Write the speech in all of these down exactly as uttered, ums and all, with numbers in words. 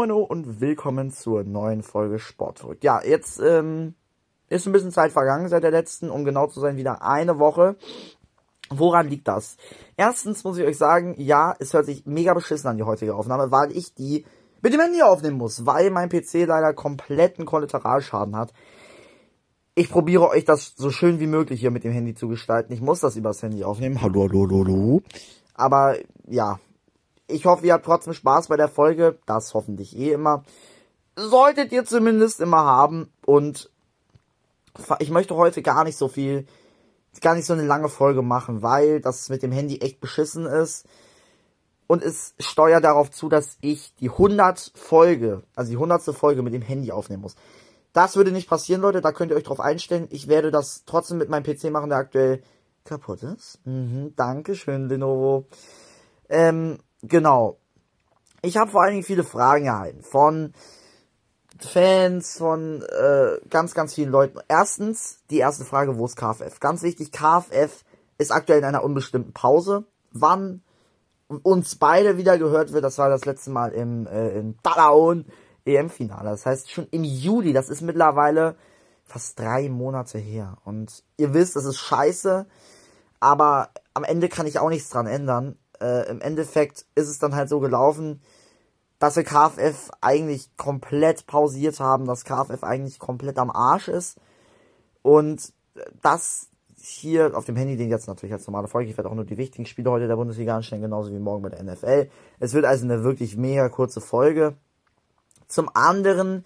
Moino und willkommen zur neuen Folge Sportverrückt. Ja, jetzt ähm, ist ein bisschen Zeit vergangen seit der letzten, um genau zu sein, wieder eine Woche. Woran liegt das? Erstens muss ich euch sagen, ja, es hört sich mega beschissen an, die heutige Aufnahme, weil ich die mit dem Handy aufnehmen muss, weil mein P C leider kompletten Kollateralschaden hat. Ich probiere euch das so schön wie möglich hier mit dem Handy zu gestalten. Ich muss das übers Handy aufnehmen. Hallo, hallo, hallo, hallo. Aber ja, ich hoffe, ihr habt trotzdem Spaß bei der Folge. Das hoffentlich eh immer. Solltet ihr zumindest immer haben. Und ich möchte heute gar nicht so viel, gar nicht so eine lange Folge machen, weil das mit dem Handy echt beschissen ist. Und es steuert darauf zu, dass ich die hundert Folge, also die hundertste Folge mit dem Handy aufnehmen muss. Das würde nicht passieren, Leute, da könnt ihr euch drauf einstellen. Ich werde das trotzdem mit meinem P C machen, der aktuell kaputt ist. Mhm, Dankeschön, Lenovo. Ähm, genau. Ich habe vor allen Dingen viele Fragen erhalten von Fans, von äh, ganz, ganz vielen Leuten. Erstens, die erste Frage, wo ist K F F? Ganz wichtig, K F F ist aktuell in einer unbestimmten Pause. Wann uns beide wieder gehört wird, das war das letzte Mal im äh, in Dalaon E M-Finale. Das heißt schon im Juli, das ist mittlerweile fast drei Monate her. Und ihr wisst, das ist scheiße, aber am Ende kann ich auch nichts dran ändern. Äh, im Endeffekt ist es dann halt so gelaufen, dass wir K F F eigentlich komplett pausiert haben, dass K F F eigentlich komplett am Arsch ist. Und das hier auf dem Handy, den jetzt natürlich als normale Folge, ich werde auch nur die wichtigen Spiele heute der Bundesliga anstellen, genauso wie morgen bei der N F L. Es wird also eine wirklich mega kurze Folge. Zum anderen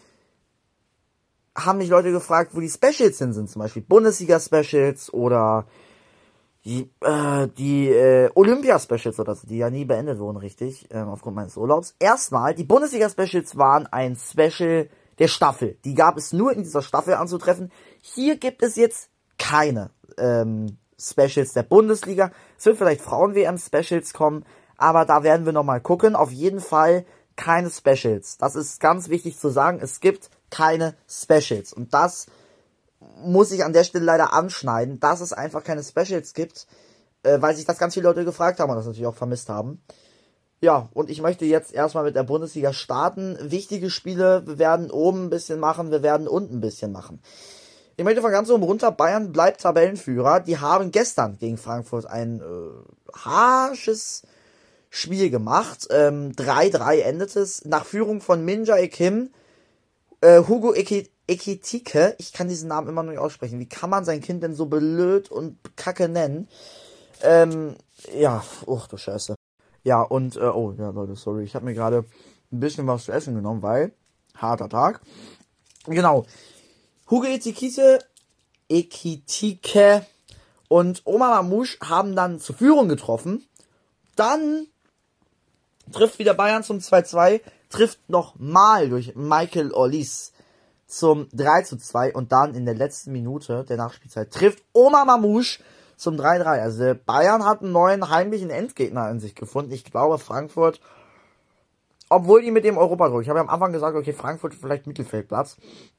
haben mich Leute gefragt, wo die Specials hin sind, zum Beispiel Bundesliga-Specials oder die, äh, die äh, Olympia-Specials oder so, die ja nie beendet wurden, richtig, ähm, aufgrund meines Urlaubs. Erstmal, die Bundesliga-Specials waren ein Special der Staffel. Die gab es nur in dieser Staffel anzutreffen. Hier gibt es jetzt keine ähm, Specials der Bundesliga. Es wird vielleicht Frauen-W M-Specials kommen, aber da werden wir nochmal gucken. Auf jeden Fall keine Specials. Das ist ganz wichtig zu sagen. Es gibt keine Specials. Und das muss ich an der Stelle leider anschneiden, dass es einfach keine Specials gibt, äh, weil sich das ganz viele Leute gefragt haben und das natürlich auch vermisst haben. Ja, und ich möchte jetzt erstmal mit der Bundesliga starten. Wichtige Spiele, wir werden oben ein bisschen machen, wir werden unten ein bisschen machen. Ich möchte von ganz oben runter, Bayern bleibt Tabellenführer. Die haben gestern gegen Frankfurt ein äh, harsches Spiel gemacht. Ähm, drei drei endet es. Nach Führung von Min-Jae Kim, äh, Hugo Eki- Ekitike. Ich kann diesen Namen immer noch nicht aussprechen. Wie kann man sein Kind denn so blöd und kacke nennen? Ähm, ja, oh du Scheiße. Ja, und, äh, oh, ja, Leute, sorry. Ich habe mir gerade ein bisschen was zu essen genommen, weil harter Tag. Genau. Hugo Ekitike, Ekitike und Omar Mamouche haben dann zur Führung getroffen. Dann trifft wieder Bayern zum zwei zwei, trifft nochmal durch Michael Olise zum drei zu zwei und dann in der letzten Minute der Nachspielzeit trifft Omar Mamouche zum drei drei. Also Bayern hat einen neuen heimlichen Endgegner in sich gefunden. Ich glaube Frankfurt, obwohl die mit dem Europa-Druck, ich habe ja am Anfang gesagt, okay, Frankfurt vielleicht Mittelfeldplatz.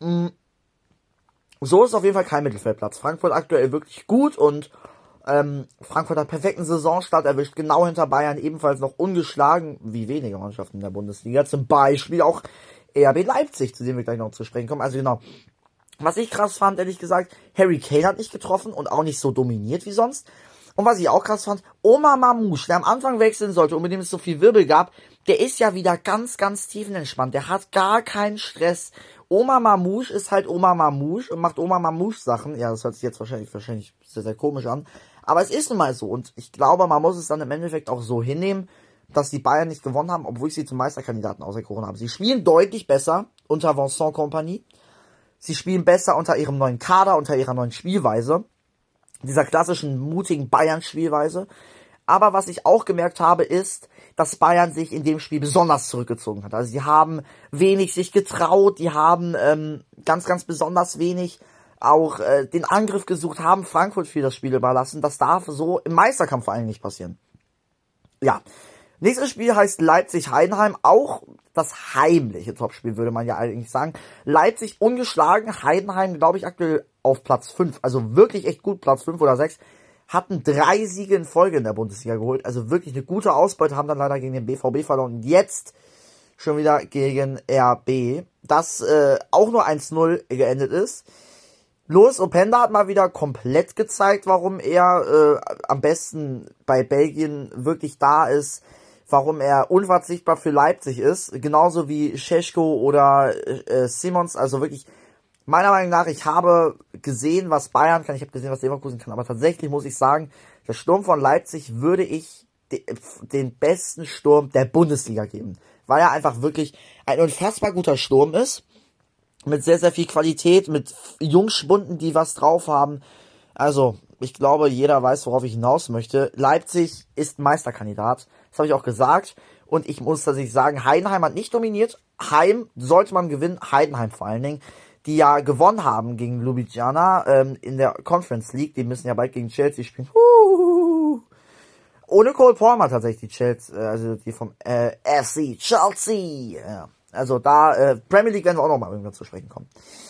So ist auf jeden Fall kein Mittelfeldplatz. Frankfurt aktuell wirklich gut und Ähm, Frankfurt hat perfekten Saisonstart erwischt, genau hinter Bayern, ebenfalls noch ungeschlagen, wie wenige Mannschaften in der Bundesliga, zum Beispiel auch R B Leipzig, zu dem wir gleich noch zu sprechen kommen. Also genau, was ich krass fand, ehrlich gesagt, Harry Kane hat nicht getroffen und auch nicht so dominiert wie sonst. Und was ich auch krass fand, Omar Mamouche, der am Anfang wechseln sollte und mit dem es so viel Wirbel gab, der ist ja wieder ganz, ganz tiefenentspannt, der hat gar keinen Stress. Omar Mamouche ist halt Omar Mamouche und macht Omar Mamouche Sachen. Ja, das hört sich jetzt wahrscheinlich, wahrscheinlich sehr, sehr komisch an. Aber es ist nun mal so. Und ich glaube, man muss es dann im Endeffekt auch so hinnehmen, dass die Bayern nicht gewonnen haben, obwohl ich sie zum Meisterkandidaten auserkoren habe. Sie spielen deutlich besser unter Vincent Kompany. Sie spielen besser unter ihrem neuen Kader, unter ihrer neuen Spielweise. Dieser klassischen, mutigen Bayern-Spielweise. Aber was ich auch gemerkt habe, ist, dass Bayern sich in dem Spiel besonders zurückgezogen hat. Also sie haben wenig sich getraut, die haben ähm, ganz, ganz besonders wenig auch äh, den Angriff gesucht, haben Frankfurt für das Spiel überlassen. Das darf so im Meisterkampf vor allem nicht passieren. Ja, nächstes Spiel heißt Leipzig-Heidenheim, auch das heimliche Topspiel, würde man ja eigentlich sagen. Leipzig ungeschlagen, Heidenheim, glaube ich, aktuell auf Platz fünf, also wirklich echt gut, Platz fünf oder sechs. Hatten drei Siege in Folge in der Bundesliga geholt, also wirklich eine gute Ausbeute, haben dann leider gegen den B V B verloren. Und jetzt schon wieder gegen R B, das äh, auch nur eins null geendet ist. Louis Openda hat mal wieder komplett gezeigt, warum er äh, am besten bei Belgien wirklich da ist, warum er unverzichtbar für Leipzig ist, genauso wie Šeško oder äh, Simons, also wirklich, meiner Meinung nach, ich habe gesehen, was Bayern kann, ich habe gesehen, was Leverkusen kann, aber tatsächlich muss ich sagen, der Sturm von Leipzig würde ich de- den besten Sturm der Bundesliga geben, weil er einfach wirklich ein unfassbar guter Sturm ist, mit sehr, sehr viel Qualität, mit Jungspunden, die was drauf haben. Also, ich glaube, jeder weiß, worauf ich hinaus möchte. Leipzig ist Meisterkandidat. Das habe ich auch gesagt. Und ich muss tatsächlich sagen, Heidenheim hat nicht dominiert. Heim sollte man gewinnen. Heidenheim vor allen Dingen. Die ja gewonnen haben gegen Ljubljana ähm, in der Conference League. Die müssen ja bald gegen Chelsea spielen. Uhuhu. Ohne Cole Palmer tatsächlich, die Chelsea, äh, also die vom äh, F C Chelsea. Ja. Also da, äh, Premier League werden wir auch nochmal irgendwann zu sprechen kommen.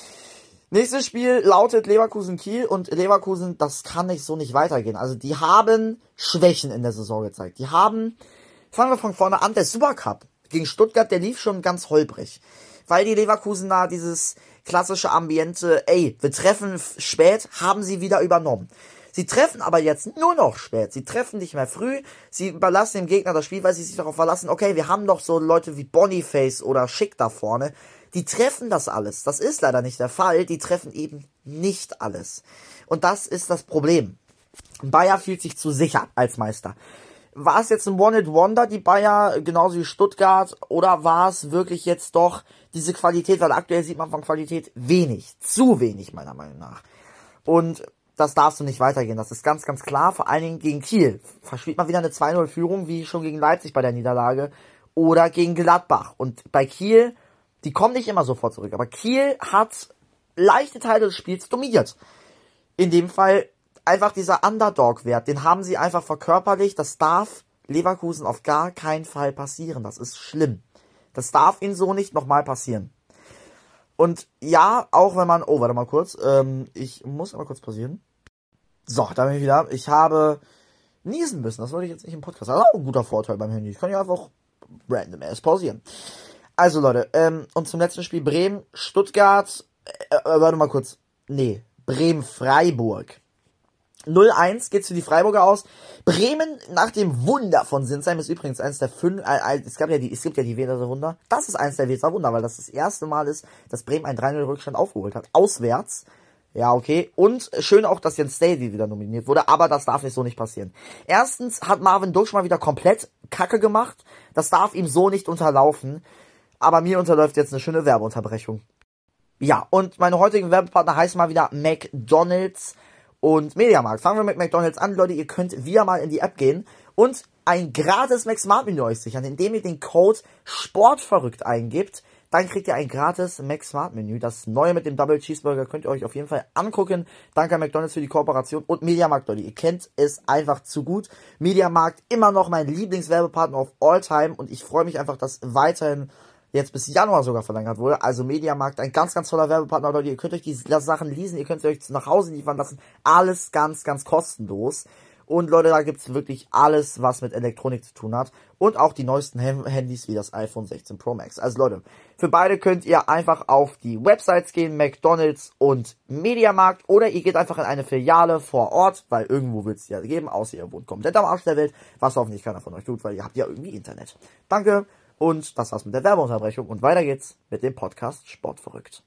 Nächstes Spiel lautet Leverkusen-Kiel und Leverkusen, das kann nicht so nicht weitergehen. Also die haben Schwächen in der Saison gezeigt. Die haben, fangen wir von vorne an, der Supercup gegen Stuttgart, der lief schon ganz holprig. Weil die Leverkusener dieses klassische Ambiente, ey, wir treffen spät, haben sie wieder übernommen. Sie treffen aber jetzt nur noch spät. Sie treffen nicht mehr früh. Sie überlassen dem Gegner das Spiel, weil sie sich darauf verlassen, okay, wir haben doch so Leute wie Boniface oder Schick da vorne. Die treffen das alles. Das ist leider nicht der Fall. Die treffen eben nicht alles. Und das ist das Problem. Bayer fühlt sich zu sicher als Meister. War es jetzt ein One-Hit-Wonder, die Bayer, genauso wie Stuttgart, oder war es wirklich jetzt doch diese Qualität, weil aktuell sieht man von Qualität wenig. Zu wenig, meiner Meinung nach. Und das darfst du nicht weitergehen. Das ist ganz, ganz klar. Vor allen Dingen gegen Kiel. Verspielt man wieder eine zwei null Führung, wie schon gegen Leipzig bei der Niederlage. Oder gegen Gladbach. Und bei Kiel, die kommen nicht immer sofort zurück. Aber Kiel hat leichte Teile des Spiels dominiert. In dem Fall einfach dieser Underdog-Wert. Den haben sie einfach verkörperlicht. Das darf Leverkusen auf gar keinen Fall passieren. Das ist schlimm. Das darf ihnen so nicht nochmal passieren. Und ja, auch wenn man, oh, warte mal kurz, ähm, ich muss aber kurz pausieren. So, da bin ich wieder. Ich habe niesen müssen, das wollte ich jetzt nicht im Podcast. Das ist auch ein guter Vorteil beim Handy. Ich kann ja einfach random erst pausieren. Also Leute, ähm, und zum letzten Spiel Bremen, Stuttgart, äh, äh, warte mal kurz, nee, Bremen-Freiburg. null eins geht's für die Freiburger aus. Bremen nach dem Wunder von Sinsheim ist übrigens eins der fünf, äh, es gab ja die, es gibt ja die Weser Wunder. Das ist eins der Weser Wunder, weil das das erste Mal ist, dass Bremen einen drei null Rückstand aufgeholt hat. Auswärts. Ja, okay. Und schön auch, dass Jens Staley wieder nominiert wurde, aber das darf nicht so nicht passieren. Erstens hat Marvin Duksch mal wieder komplett Kacke gemacht. Das darf ihm so nicht unterlaufen. Aber mir unterläuft jetzt eine schöne Werbeunterbrechung. Ja, und meine heutigen Werbepartner heißen mal wieder McDonald's und Mediamarkt. Fangen wir mit McDonald's an, Leute. Ihr könnt wieder mal in die App gehen und ein gratis McSmart-Menü euch sichern, indem ihr den Code SPORTVERRÜCKT eingibt. Dann kriegt ihr ein gratis McSmart-Menü. Das neue mit dem Double Cheeseburger könnt ihr euch auf jeden Fall angucken. Danke an McDonald's für die Kooperation und Mediamarkt, Leute. Ihr kennt es einfach zu gut. Mediamarkt immer noch mein Lieblingswerbepartner of all time und ich freue mich einfach, dass weiterhin jetzt bis Januar sogar verlängert wurde. Also Mediamarkt, ein ganz, ganz toller Werbepartner, Leute. Ihr könnt euch die Sachen leasen, ihr könnt sie euch nach Hause liefern lassen. Alles ganz, ganz kostenlos. Und Leute, da gibt's wirklich alles, was mit Elektronik zu tun hat. Und auch die neuesten Handys wie das iPhone sechzehn Pro Max. Also Leute, für beide könnt ihr einfach auf die Websites gehen, McDonald's und Mediamarkt. Oder ihr geht einfach in eine Filiale vor Ort, weil irgendwo wird's ja geben, außer ihr wohnt komplett am Arsch der Welt. Was hoffentlich keiner von euch tut, weil ihr habt ja irgendwie Internet. Danke. Und das war's mit der Werbeunterbrechung. Und weiter geht's mit dem Podcast Sportverrückt.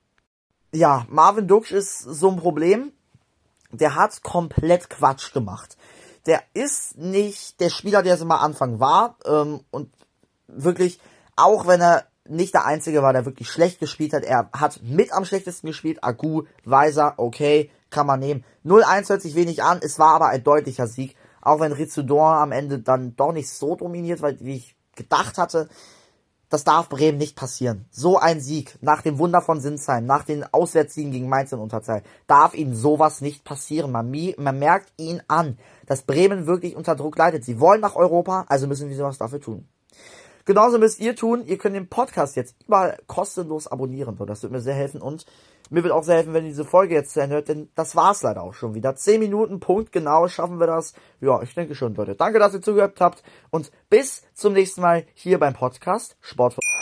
Ja, Marvin Duksch ist so ein Problem. Der hat komplett Quatsch gemacht. Der ist nicht der Spieler, der es immer Anfang war. Ähm, und wirklich, auch wenn er nicht der Einzige war, der wirklich schlecht gespielt hat. Er hat mit am schlechtesten gespielt. Agu, Weiser, okay, kann man nehmen. null eins hört sich wenig an. Es war aber ein deutlicher Sieg. Auch wenn Rizudor am Ende dann doch nicht so dominiert, weil wie ich gedacht hatte, das darf Bremen nicht passieren. So ein Sieg nach dem Wunder von Sinsheim, nach den Auswärtssiegen gegen Mainz in Unterzahl, darf ihnen sowas nicht passieren. Man, man merkt ihn an, dass Bremen wirklich unter Druck leidet. Sie wollen nach Europa, also müssen wir sowas dafür tun. Genauso müsst ihr tun, ihr könnt den Podcast jetzt überall kostenlos abonnieren. Das wird mir sehr helfen und mir wird auch sehr helfen, wenn ihr diese Folge jetzt zu Ende hört, denn das war's leider auch schon wieder. Zehn Minuten, Punkt genau, schaffen wir das. Ja, ich denke schon, Leute. Danke, dass ihr zugehört habt und bis zum nächsten Mal hier beim Podcast Sport.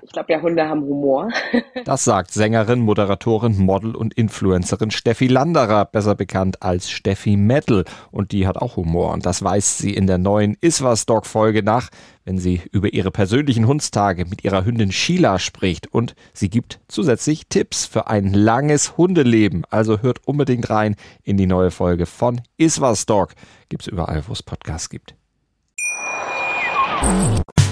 Ich glaube ja, Hunde haben Humor. Das sagt Sängerin, Moderatorin, Model und Influencerin Steffi Landerer, besser bekannt als Steffi Metal. Und die hat auch Humor. Und das weist sie in der neuen Iswas-Dog-Folge nach, wenn sie über ihre persönlichen Hundstage mit ihrer Hündin Sheila spricht. Und sie gibt zusätzlich Tipps für ein langes Hundeleben. Also hört unbedingt rein in die neue Folge von Iswas Dog. Gibt's überall, wo es Podcasts gibt.